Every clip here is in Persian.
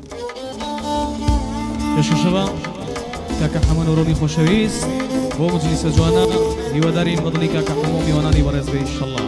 پێشکەشەوە کاکە حەمەن و ڕۆڵی خۆشەویست بۆ مجلیسە جوانە هیوادارین بەدڵی کاکە حەموو میوانانی بەڕێز بێ ئینشەڵڵا.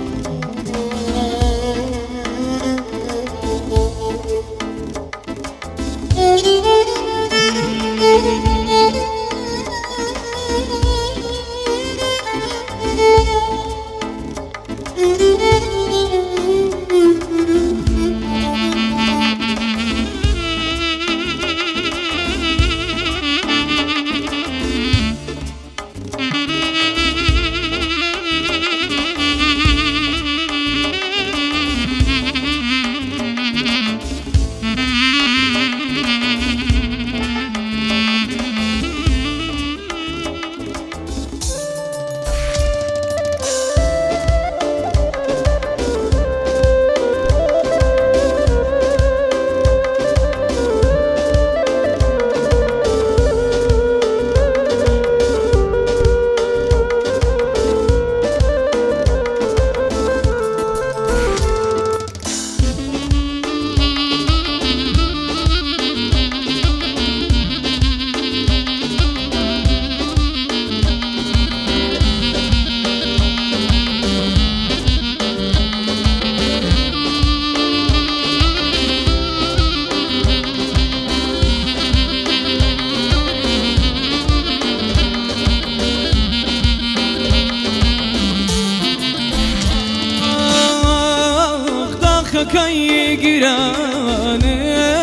Kay girane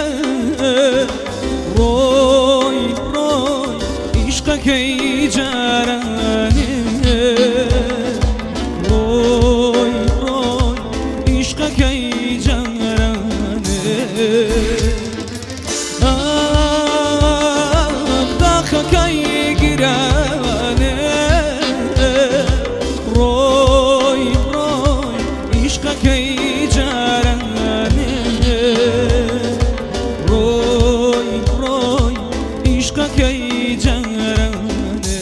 roy roy ishqa kay jarane roy roy ishqa kay jarane daqa kay girane roy roy ishqa kay كي جراني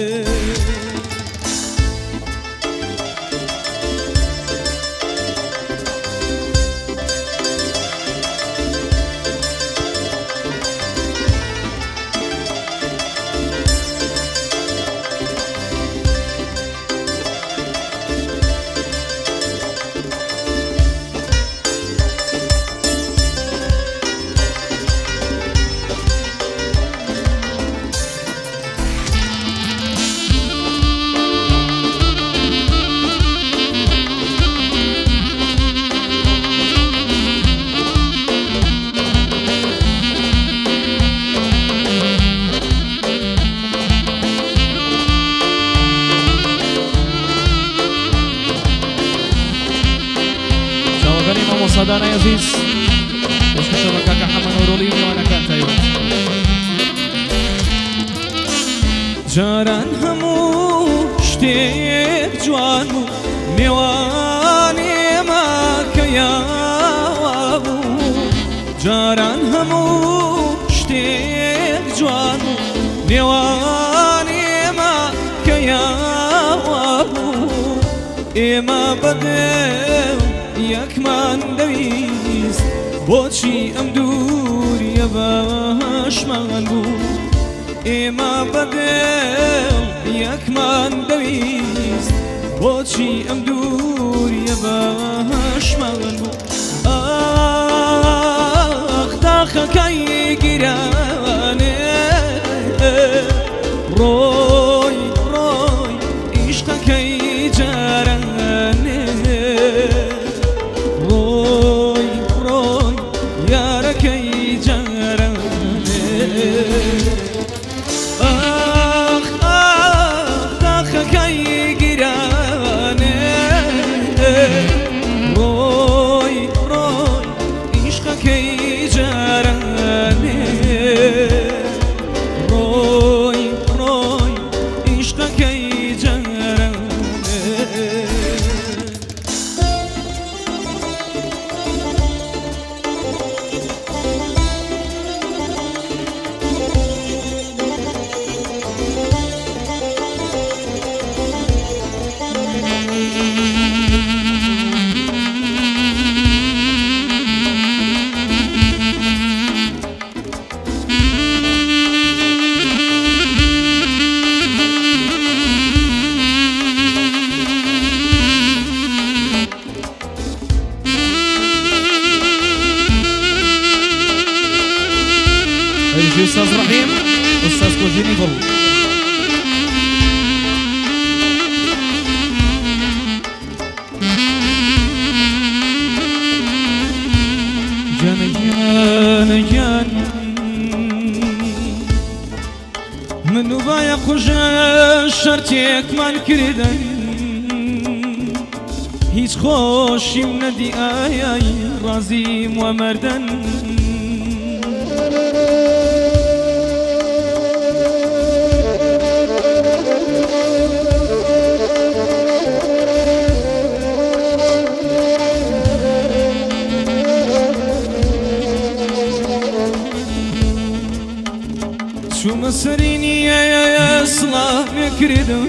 صدانا عزيز پێشکەشە بە کاکە حەمەن و ڕۆڵی میوانەکان تایبەت جاران هەموو شتێک جوان بوو میوانێمە کە یاوا بوو جاران هەموو شتێک جوان بوو میوانێمە کە یاوا بوو ئێمە بەدێو یەکمان دەویست بۆچی ئەم دووریە باشمان بوو ئێمە بەدێو یەکمان دەویست بۆچی ئەم دووریە باشمان بوو ئاخ داخەکەی گیرانێ ڕۆی ڕۆی عیشقەکەی جارانێ كي جراني آخ آخ داخ كي جراني روي روي عشق كي جراني يجي أستاذ رحيم أستاذ كوجيني فل جان منو بايا خوشا شرتيك من كردن هیچ خوشیم ندی آی رازیم و مردن شو مسريني يا صلاح كردم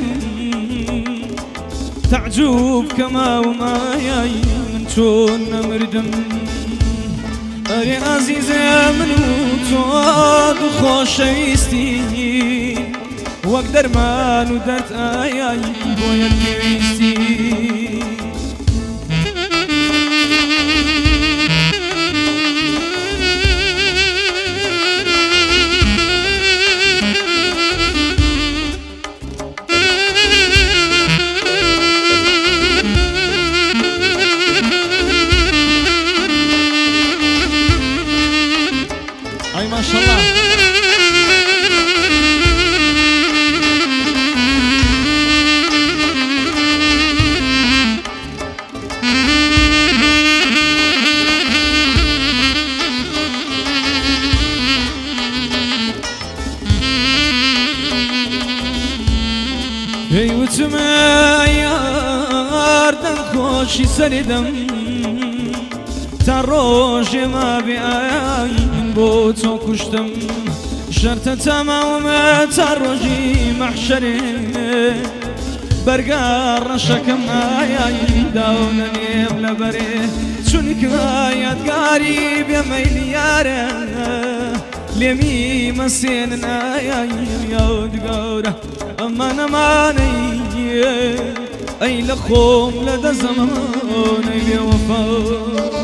تعجب كما وما ياي من شون مردم أري عزيزة منو تواد خوشيستين واقدر ما ندرت آياي بويا الكويستين ما شاء الله هي وتما ياردن خوشي سردم تروج ما بأي بو تو كشتم شرط تمام تروجي محشري برقار شكم آي داون نيم لبري شنك آيات قريب يا ميليارة لمي مسين آي يود قورة أما نماني أي لخوم لدى زمان أي وفا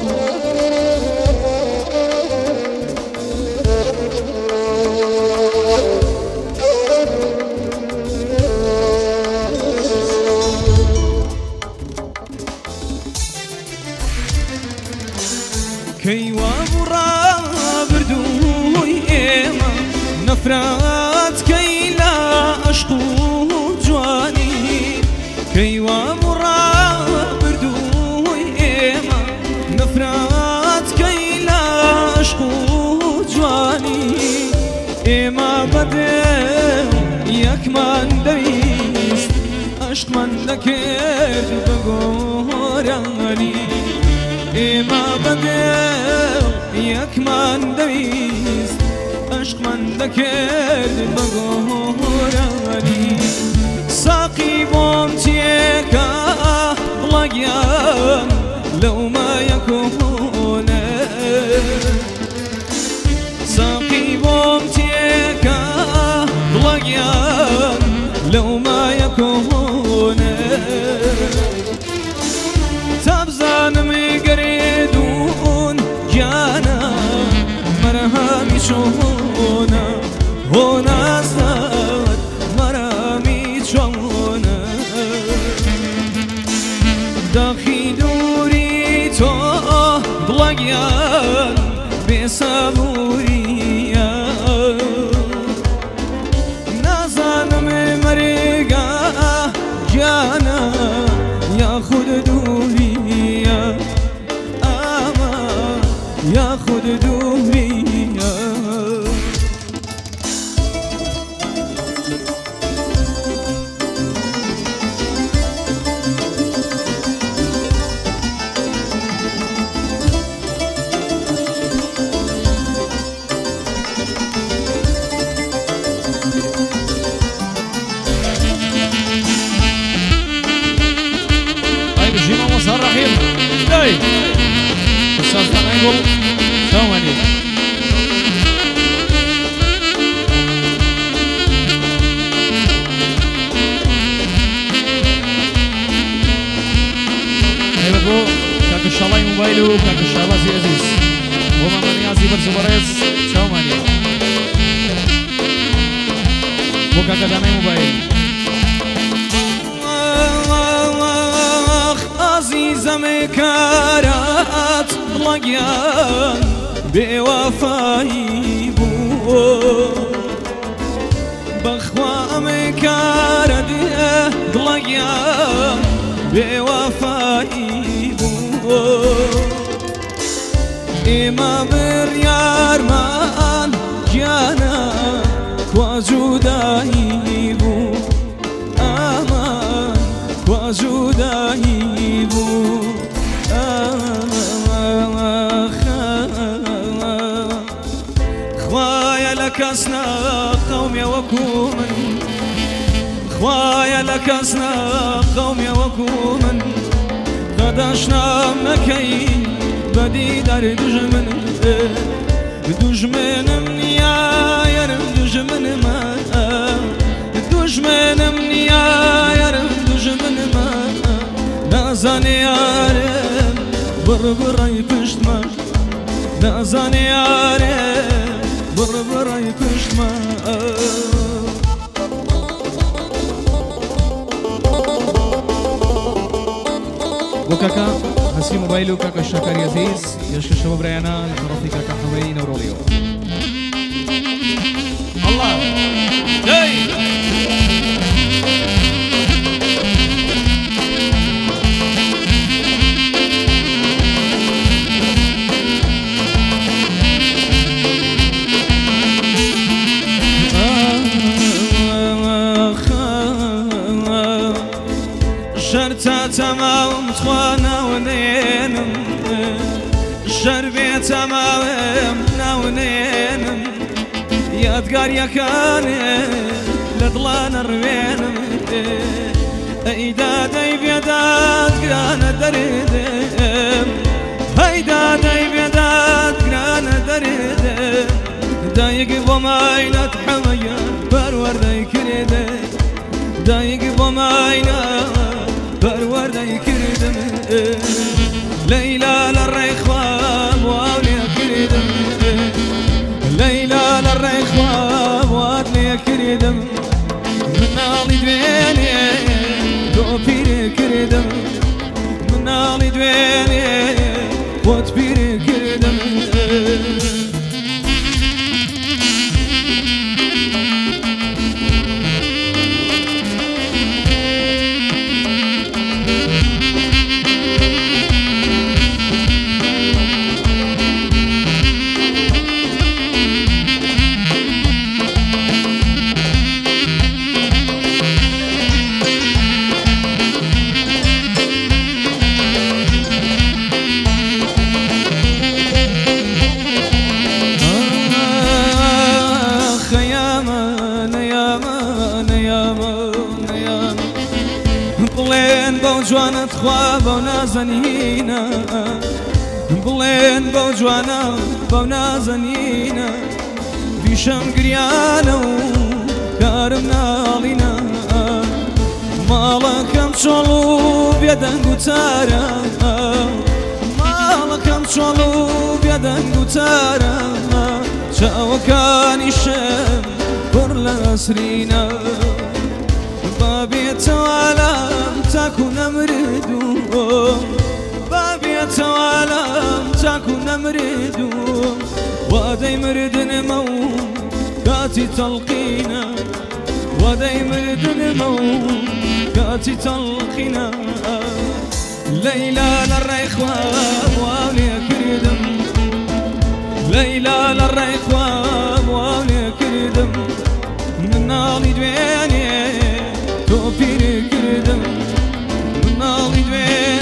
كي وابرا بردوي إيما نفرات كي لا أشقو جواني كي وابرا بردوي إيما نفرات كي لا أشقو جواني إيما بدل ياك من ديست أشق من دكر بقوراني إما بدل ياك من ديست عشق من ذكر بقوراني ساقي بومتيكا بلاقيان لو ما يكون ساقي بومتيكا بلاقيان لو ما يكون تبزان ميقريدون جانا مرهامي شونا هنا زاد مرامي شونا داخي دوري تو بلاقيان بصبوريا نازان مرقا جانا ياخد دوري ياخد دوري طيب الجيمة مصر رحيم طيب أستاذ يقول ثواني أيوة كاك الشالله موبايله كاك الشالله زي عزيز هما من يازي برزو برز ثواني كاكا داناي موبايل عزيزم كارات لقيان بوفاي بو بخوا مكارد لقيان بوفاي بو إمام الريار مان جانا وجوداي بو أمان وجوداي بو خوايا لك أسنا قومي وكومن خوايا لك أسنا قومي وكومن قداشنا مكين بدي دار دجمن دجمن يا يرم دجمن ما دجمن يا يرم دجمن ما نازن يارم بربري پشتما نازن يارم بربري پشتما وكاكا هسي موبايلو كاكا الشاكر يزيز يشكر شباب ريانا لطرفي كاكا حمي نوروليو الله جاي شرطة تمام تخوانا ونينم شربي تمام ناونينم يادقار يكاني لضلان روينم ايدا داي بيداد قرانا دريدم هيدا داي بيداد قرانا دريدم دايق بماينة حمية برور كريدم دايق بماينة برور كردم ليلى للريخواب وابني كردم ليلى للريخواب وابني كردم من نالي دويني دوبيري كردم من نالي دويني وتبيري كردم بوجوانا تخواب ونازنينا بلين بوجوانا ونازنينا في شمقريانا وكارمنا علينا مالكم شلو بيدن قتارا مالكم شلو بيدن قتارا شاوكاني الشم كرل أسرينا بابي توالى تكون مريدو بابي توالى تكون مريدو ودي مرد نمو كاتي تلقينا ودي مرد نمو كاتي تلقينا ليلى للريخواب وابني كردم ليلى للريخواب وابني كردم من نالي دويني توبيري كردم من نالي دويني